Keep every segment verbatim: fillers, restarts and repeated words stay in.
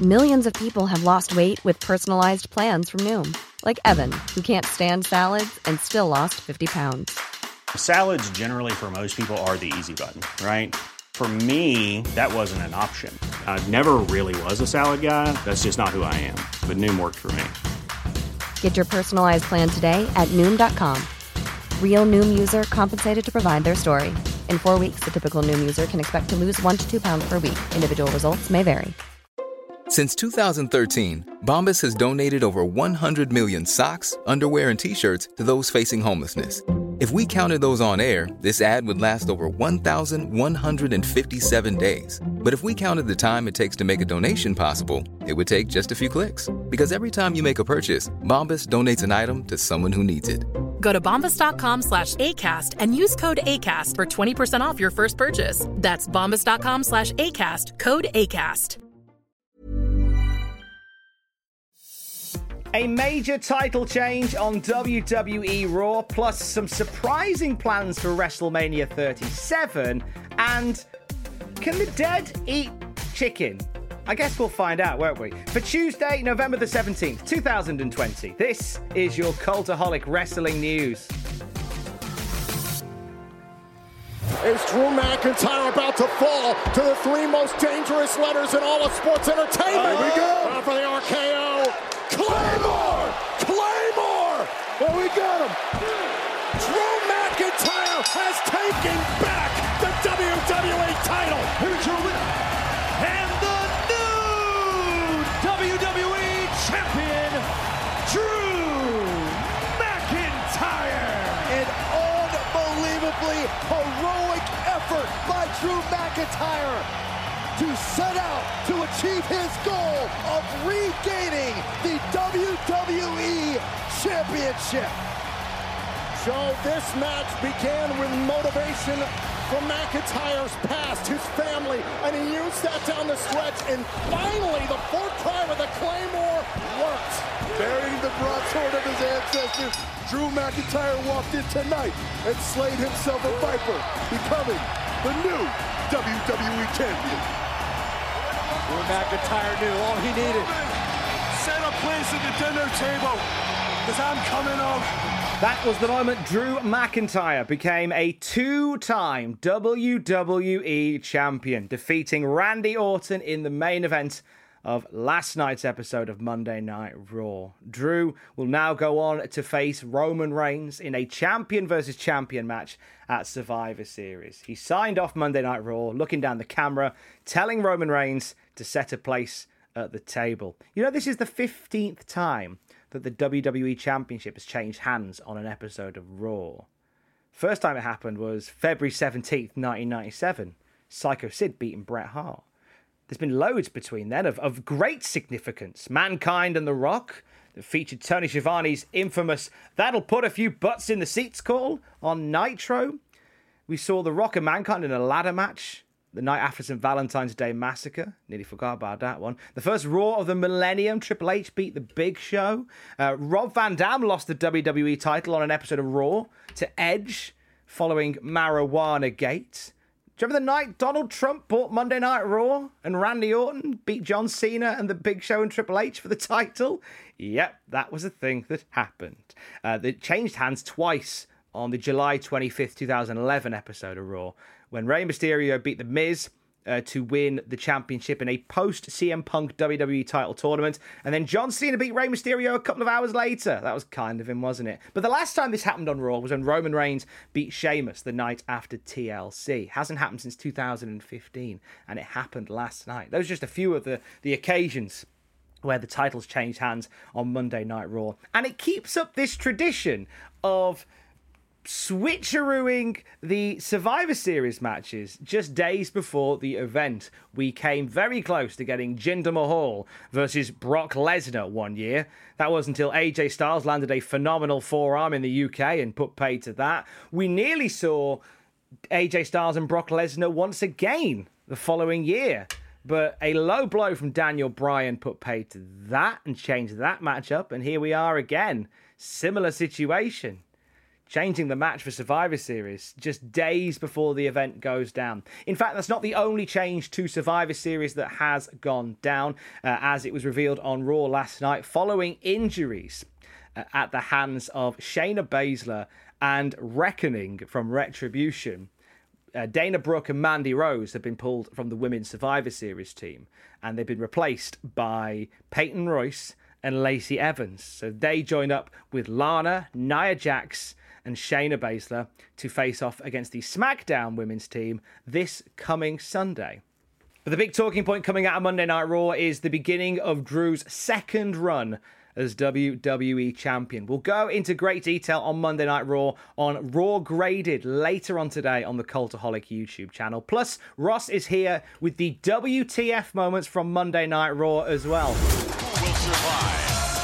Millions of people have lost weight with personalized plans from Noom. Like Evan, who can't stand salads and still lost fifty pounds. Salads generally for most people are the easy button, right? For me, that wasn't an option. I never really was a salad guy. That's just not who I am. But Noom worked for me. Get your personalized plan today at Noom dot com. Real Noom user compensated to provide their story. In four weeks, the typical Noom user can expect to lose one to two pounds per week. Individual results may vary. Since two thousand thirteen, Bombas has donated over one hundred million socks, underwear, and T-shirts to those facing homelessness. If we counted those on air, this ad would last over one thousand one hundred fifty-seven days. But if we counted the time it takes to make a donation possible, it would take just a few clicks. Because every time you make a purchase, Bombas donates an item to someone who needs it. Go to bombas.com slash ACAST and use code ACAST for twenty percent off your first purchase. That's bombas.com slash ACAST, code ACAST. A major title change on W W E Raw, plus some surprising plans for WrestleMania thirty-seven, and can the dead eat chicken? I guess we'll find out, won't we? For Tuesday, November the seventeenth, two thousand twenty, this is your Cultaholic Wrestling News. Is Drew McIntyre about to fall to the three most dangerous letters in all of sports entertainment? Here we go. Now for the R K O. Claymore! Claymore! Oh, we got him! Drew McIntyre has taken back the W W E title! Here's your winner, and the new W W E Champion, Drew McIntyre! An unbelievably heroic effort by Drew McIntyre to set out to achieve his goal of regaining the W W E Championship. So this match began with motivation from McIntyre's past, his family, and he used that down the stretch, and finally the fourth time of the Claymore worked. Bearing the broadsword of his ancestors, Drew McIntyre walked in tonight and slayed himself a viper, becoming the new W W E Champion. Drew McIntyre knew all he needed. Set a place at the dinner table, because I'm coming out. That was the moment Drew McIntyre became a two-time W W E champion, defeating Randy Orton in the main event of last night's episode of Monday Night Raw. Drew will now go on to face Roman Reigns in a champion versus champion match at Survivor Series. He signed off Monday Night Raw, looking down the camera, telling Roman Reigns to set a place at the table. You know, this is the fifteenth time that the W W E Championship has changed hands on an episode of Raw. First time it happened was February seventeenth, nineteen ninety-seven. Psycho Sid beating Bret Hart. There's been loads between then of, of great significance. Mankind and The Rock, that featured Tony Schiavone's infamous "That'll put a few butts in the seats" call on Nitro. We saw The Rock and Mankind in a ladder match the night after Saint Valentine's Day Massacre. Nearly forgot about that one. The first Raw of the millennium, Triple H beat The Big Show. Uh, Rob Van Dam lost the W W E title on an episode of Raw to Edge following Marijuana Gate. Do you remember the night Donald Trump bought Monday Night Raw and Randy Orton beat John Cena and The Big Show and Triple H for the title? Yep, that was a thing that happened. Uh, they changed hands twice on the July twenty-fifth, twenty eleven episode of Raw, when Rey Mysterio beat The Miz uh, to win the championship in a post-C M Punk W W E title tournament, and then John Cena beat Rey Mysterio a couple of hours later. That was kind of him, wasn't it? But the last time this happened on Raw was when Roman Reigns beat Sheamus the night after T L C. Hasn't happened since two thousand fifteen, and it happened last night. Those are just a few of the, the occasions where the titles changed hands on Monday Night Raw. And it keeps up this tradition of switcherooing the Survivor Series matches just days before the event. We came very close to getting Jinder Mahal versus Brock Lesnar one year. That was until A J Styles landed a phenomenal forearm in the U K and put paid to that. We nearly saw A J Styles and Brock Lesnar once again the following year, but a low blow from Daniel Bryan put paid to that and changed that matchup, and here we are again. Similar situation. changing the match for Survivor Series just days before the event goes down. In fact, that's not the only change to Survivor Series that has gone down, uh, as it was revealed on Raw last night following injuries uh, at the hands of Shayna Baszler and Reckoning from Retribution. Uh, Dana Brooke and Mandy Rose have been pulled from the Women's Survivor Series team, and they've been replaced by Peyton Royce and Lacey Evans. So they join up with Lana, Nia Jax, and Shayna Baszler to face off against the SmackDown women's team this coming Sunday. But the big talking point coming out of Monday Night Raw is the beginning of Drew's second run as W W E champion. We'll go into great detail on Monday Night Raw on Raw Graded later on today on the Cultaholic YouTube channel. Plus, Ross is here with the W T F moments from Monday Night Raw as well. Who will survive?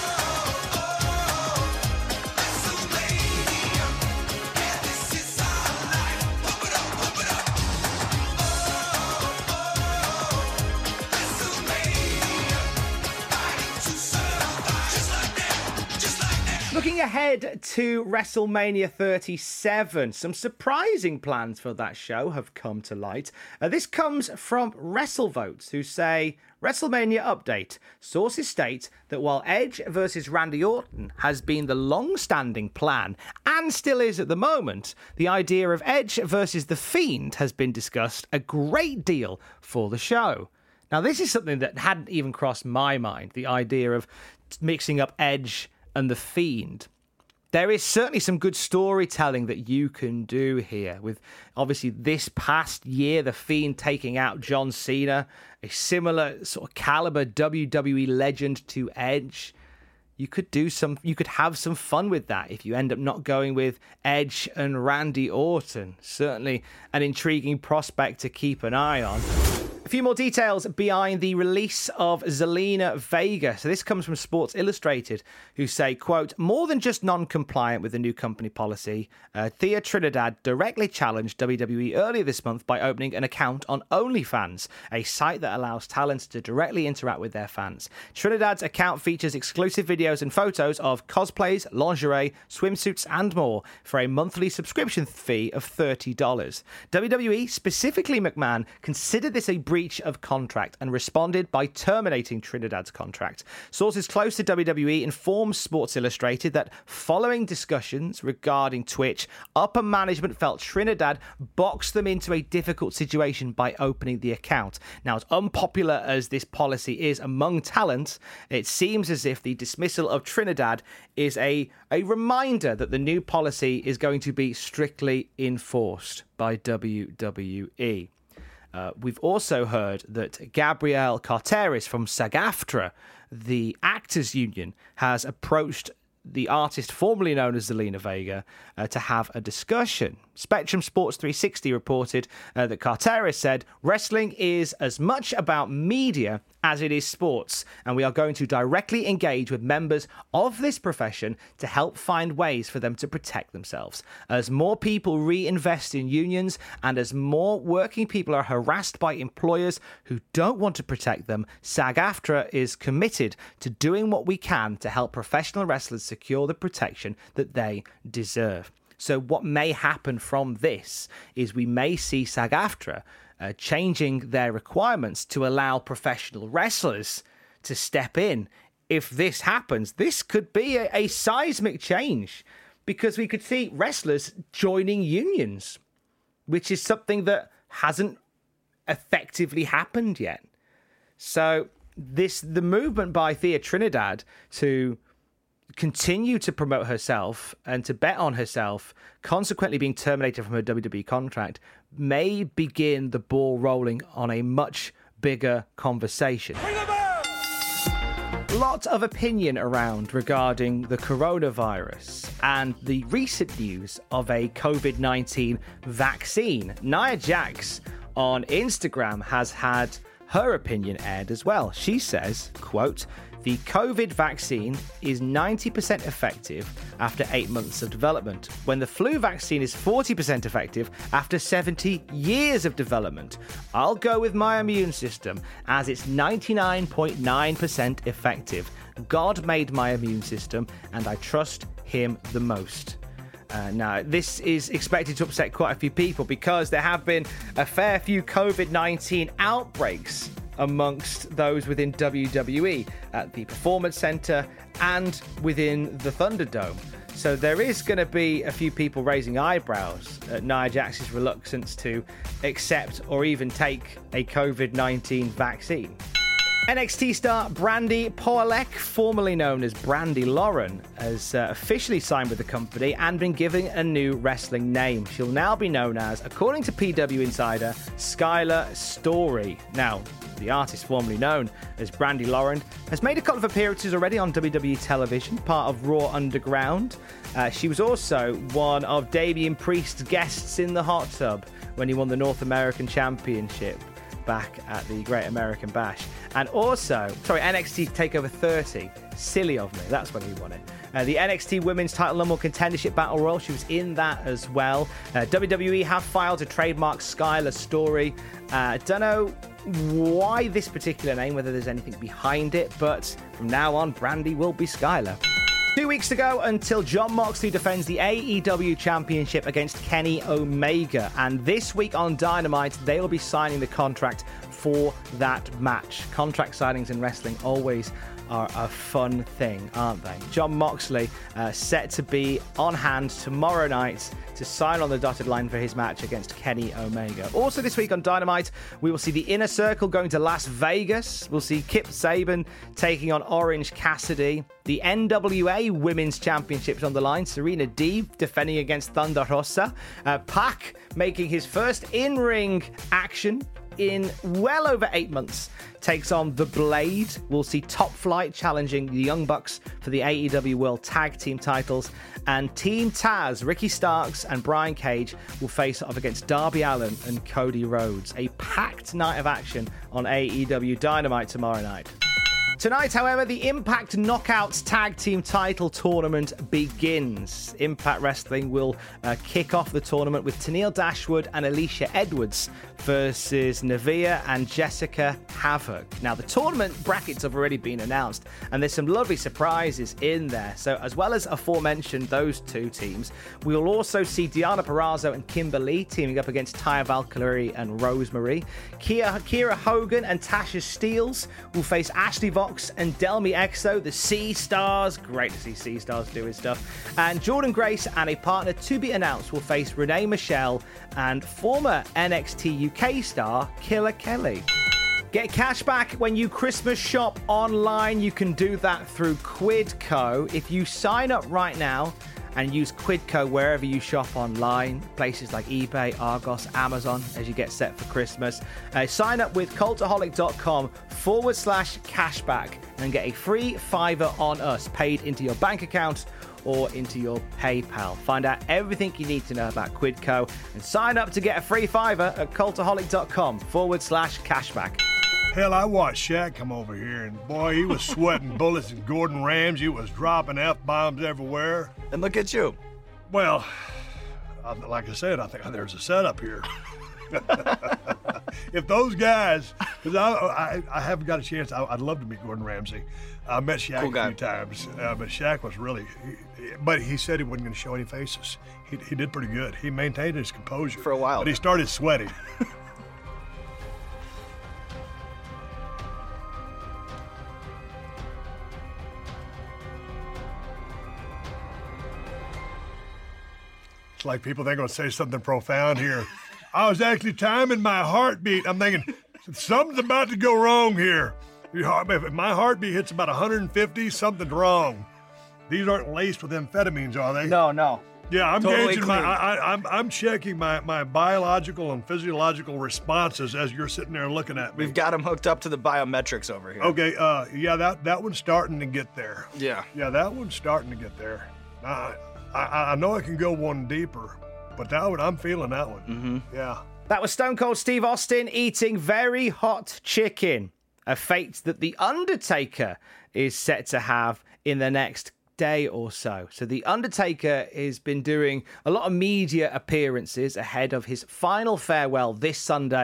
Looking ahead to WrestleMania thirty-seven, some surprising plans for that show have come to light. Uh, this comes from WrestleVotes, who say, WrestleMania update. Sources state that while Edge versus Randy Orton has been the long-standing plan, and still is at the moment, the idea of Edge versus The Fiend has been discussed a great deal for the show. Now, this is something that hadn't even crossed my mind, the idea of mixing up Edge and The Fiend. There is certainly some good storytelling that you can do here, with obviously this past year, The Fiend taking out John Cena, a similar sort of caliber W W E legend to Edge. You could do some, you could have some fun with that if you end up not going with Edge and Randy Orton. Certainly an intriguing prospect to keep an eye on. A few more details behind the release of Zelina Vega. So this comes from Sports Illustrated, who say, quote, more than just non-compliant with the new company policy, uh, Thea Trinidad directly challenged W W E earlier this month by opening an account on OnlyFans, a site that allows talents to directly interact with their fans. Trinidad's account features exclusive videos and photos of cosplays, lingerie, swimsuits, and more for a monthly subscription fee of thirty dollars. W W E, specifically McMahon, considered this a breach of contract and responded by terminating Trinidad's contract. Sources close to W W E informed Sports Illustrated that following discussions regarding Twitch, upper management felt Trinidad boxed them into a difficult situation by opening the account. Now, as unpopular as this policy is among talent, it seems as if the dismissal of Trinidad is a, a reminder that the new policy is going to be strictly enforced by W W E. Uh, we've also heard that Gabrielle Carteris from SAG-AFTRA, the actors union, has approached the artist formerly known as Zelina Vega uh, to have a discussion. Spectrum Sports three sixty reported uh, that Carteris said, wrestling is as much about media as it is sports, and we are going to directly engage with members of this profession to help find ways for them to protect themselves. As more people reinvest in unions and as more working people are harassed by employers who don't want to protect them, SAG-AFTRA is committed to doing what we can to help professional wrestlers secure the protection that they deserve. So what may happen from this is we may see SAG-AFTRA uh, changing their requirements to allow professional wrestlers to step in. If this happens, this could be a, a seismic change, because we could see wrestlers joining unions, which is something that hasn't effectively happened yet. So this the movement by Thea Trinidad to continue to promote herself and to bet on herself, consequently being terminated from her W W E contract, may begin the ball rolling on a much bigger conversation. Lot of opinion around regarding the coronavirus and the recent news of a COVID nineteen vaccine. Nia Jax on Instagram has had her opinion aired as well. She says, quote, the COVID vaccine is ninety percent effective after eight months of development, when the flu vaccine is forty percent effective after seventy years of development. I'll go with my immune system as it's ninety-nine point nine percent effective. God made my immune system and I trust him the most. Uh, now, this is expected to upset quite a few people because there have been a fair few covid nineteen outbreaks amongst those within W W E at the Performance Center and within the Thunderdome. So there is going to be a few people raising eyebrows at Nia Jax's reluctance to accept or even take a covid nineteen vaccine. N X T star Brandi Powalek, formerly known as Brandi Lauren, has uh, officially signed with the company and been given a new wrestling name. She'll now be known as, according to P W Insider, Skylar Story. Now, the artist formerly known as Brandi Lauren has made a couple of appearances already on W W E television, part of Raw Underground. Uh, she was also one of Damian Priest's guests in the hot tub when he won the North American Championship back at the Great American Bash. And also, sorry, N X T TakeOver thirty. Silly of me. That's when he won it. Uh, the N X T Women's Title Number One Contendership Battle Royal. She was in that as well. Uh, W W E have filed to trademark Skylar Story. Uh, don't know why this particular name, whether there's anything behind it, but from now on, Brandi will be Skylar. Two weeks to go until Jon Moxley defends the A E W Championship against Kenny Omega. And this week on Dynamite, they will be signing the contract for that match. Contract signings in wrestling always are a fun thing, aren't they? Jon Moxley uh, set to be on hand tomorrow night to sign on the dotted line for his match against Kenny Omega. Also this week on Dynamite, we will see the Inner Circle going to Las Vegas. We'll see Kip Sabian taking on Orange Cassidy. The N W A Women's Championships on the line. Serena Deeb defending against Thunder Rosa. Uh, Pac making his first in-ring action in well over eight months, takes on The Blade. We'll see Top Flight challenging the Young Bucks for the A E W World Tag Team titles. And Team Taz, Ricky Starks and Brian Cage will face off against Darby Allin and Cody Rhodes. A packed night of action on A E W Dynamite tomorrow night. Tonight, however, the Impact Knockouts Tag Team Title Tournament begins. Impact Wrestling will uh, kick off the tournament with Tenille Dashwood and Alicia Edwards versus Nevaeh and Jessica Havoc. Now, the tournament brackets have already been announced, and there's some lovely surprises in there. So, as well as aforementioned those two teams, we will also see Deonna Purrazzo and Kimber Lee teaming up against Taya Valkyrie and Rosemary. Kia, Kiera Hogan and Tasha Steelz will face Ashley Vox and Delmi Exo, the Sea Stars. Great to see Sea Stars doing stuff. And Jordan Grace and a partner to be announced will face Renee Michelle and former N X T U K star Killer Kelly. Get cash back when you Christmas shop online. You can do that through Quidco. If you sign up right now and use Quidco wherever you shop online, places like eBay, Argos, Amazon, as you get set for Christmas. Uh, sign up with cultaholic.com forward slash cashback and get a free fiver on us paid into your bank account or into your PayPal. Find out everything you need to know about Quidco and sign up to get a free fiver at cultaholic.com forward slash cashback. Hell, I watched Shaq come over here, and boy, he was sweating bullets, and Gordon Ramsay was dropping F-bombs everywhere. And look at you. Well, like I said, I think there's a setup here. If those guys, because I, I, I haven't got a chance, I, I'd love to meet Gordon Ramsay. I met Shaq cool a few times, uh, but Shaq was really, he, but he said he wasn't going to show any faces. He, he did pretty good. He maintained his composure. For a while. But he started sweating. It's like people, they're going to say something profound here. I was actually timing my heartbeat. I'm thinking, something's about to go wrong here. If my heartbeat hits about one hundred fifty, something's wrong. These aren't laced with amphetamines, are they? No, no. Yeah, I'm totally gauging my, I, I, I'm, I'm checking my, my biological and physiological responses as you're sitting there looking at me. We've got them hooked up to the biometrics over here. Okay, uh, yeah, that, that one's starting to get there. Yeah. Yeah, that one's starting to get there. Uh, I, I know I can go one deeper, but that one, I'm feeling that one. Mm-hmm. Yeah. That was Stone Cold Steve Austin eating very hot chicken, a fate that The Undertaker is set to have in the next day or so. So The Undertaker has been doing a lot of media appearances ahead of his final farewell this Sunday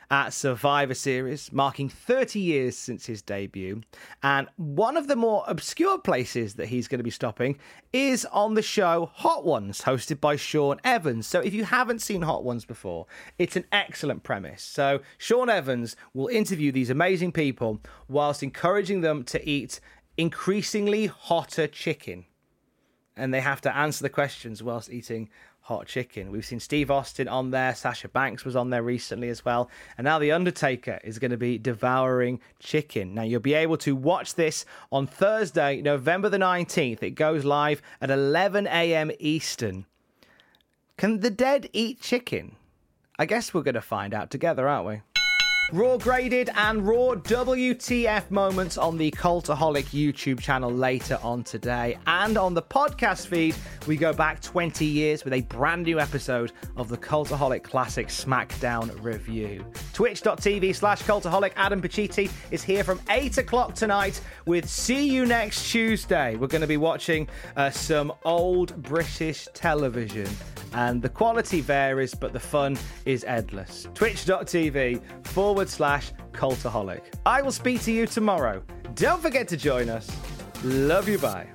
at Survivor Series, marking thirty years since his debut. And one of the more obscure places that he's going to be stopping is on the show Hot Ones, hosted by Sean Evans. So if you haven't seen Hot Ones before, it's an excellent premise. So Sean Evans will interview these amazing people whilst encouraging them to eat increasingly hotter chicken. And they have to answer the questions whilst eating hot chicken. We've seen Steve Austin on there. Sasha Banks was on there recently as well. And now The Undertaker is going to be devouring chicken. Now, you'll be able to watch this on Thursday, November the nineteenth. It goes live at eleven a.m. Eastern. Can the dead eat chicken? I guess we're going to find out together, aren't we? Raw graded and Raw W T F moments on the Cultaholic YouTube channel later on today. And on the podcast feed, we go back twenty years with a brand new episode of the Cultaholic Classic SmackDown review. Twitch.tv slash Cultaholic. Adam Pacitti is here from eight o'clock tonight with See You Next Tuesday. We're going to be watching uh, some old British television. And the quality varies, but the fun is endless. Twitch.tv forward slash Cultaholic. I will speak to you tomorrow. Don't forget to join us. Love you, bye.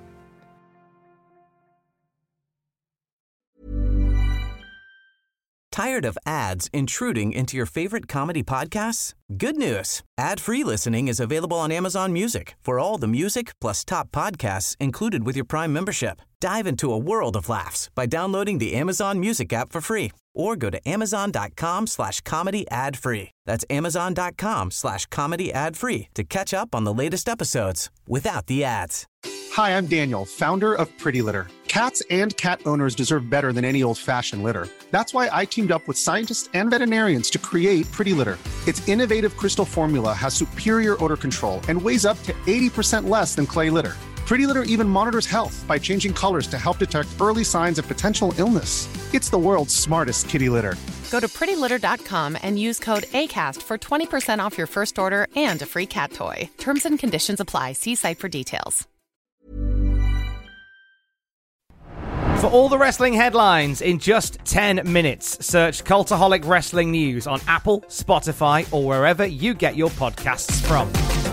Tired of ads intruding into your favorite comedy podcasts? Good news. Ad-free listening is available on Amazon Music for all the music plus top podcasts included with your Prime membership. Dive into a world of laughs by downloading the Amazon Music app for free or go to amazon.com slash comedy ad free. That's amazon.com slash comedy ad free to catch up on the latest episodes without the ads. Hi, I'm Daniel, founder of Pretty Litter. Cats and cat owners deserve better than any old-fashioned litter. That's why I teamed up with scientists and veterinarians to create Pretty Litter. Its innovative crystal formula has superior odor control and weighs up to eighty percent less than clay litter. Pretty Litter even monitors health by changing colors to help detect early signs of potential illness. It's the world's smartest kitty litter. Go to pretty litter dot com and use code ACAST for twenty percent off your first order and a free cat toy. Terms and conditions apply. See site for details. For all the wrestling headlines in just ten minutes, search Cultaholic Wrestling News on Apple, Spotify, or wherever you get your podcasts from.